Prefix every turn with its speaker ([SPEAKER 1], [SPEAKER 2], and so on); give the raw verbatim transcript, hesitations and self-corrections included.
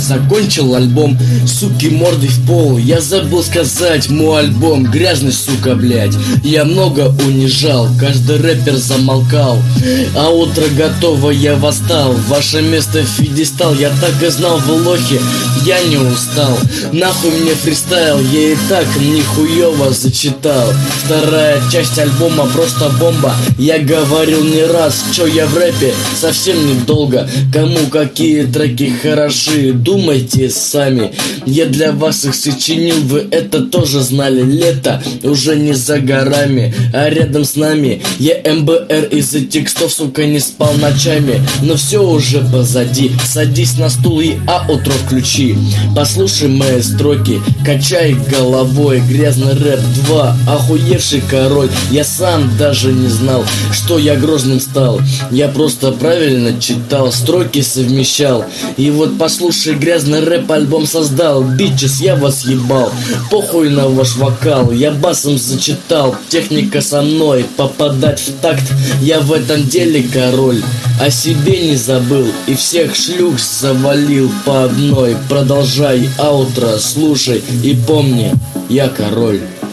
[SPEAKER 1] закончил альбом. Суки, мордой в пол. Я забыл сказать, мой альбом грязный, сука, блять. Я много унижал, каждый рэпер замолкал. А утро готово, я восстал. Ваше место в пьедестал. Я так и знал, вы лохи, я не устал. Нахуй мне фристайл, я и так нихуево зачитал. Вторая часть альбома просто бомба. Я говорил не раз, чё я в рэпе совсем недолго. Кому какие треки хороши, думайте сами. Я для вас их сочинил, вы это тоже знали. Лето уже не за горами, а рядом с нами. Я эм бэ эр из-за текстов, сука, не спал ночами. Но все уже позади, садись на стул и аутро включи. Послушай мои строки, качай головой. Грязный рэп два, охуевший король. Я сам даже не знал, что я грозным стал. Я просто правильно читал, строки совмещал. И вот послушай, грязный рэп альбом создал. Бичес, я вас ебал, похуй на ваш вокал. Я басом зачитал, техника со мной. Попадать в такт, я в этом деле король. О себе не забыл и всех шлюх завалил по одной. Продолжай аутро, слушай и помни, я король.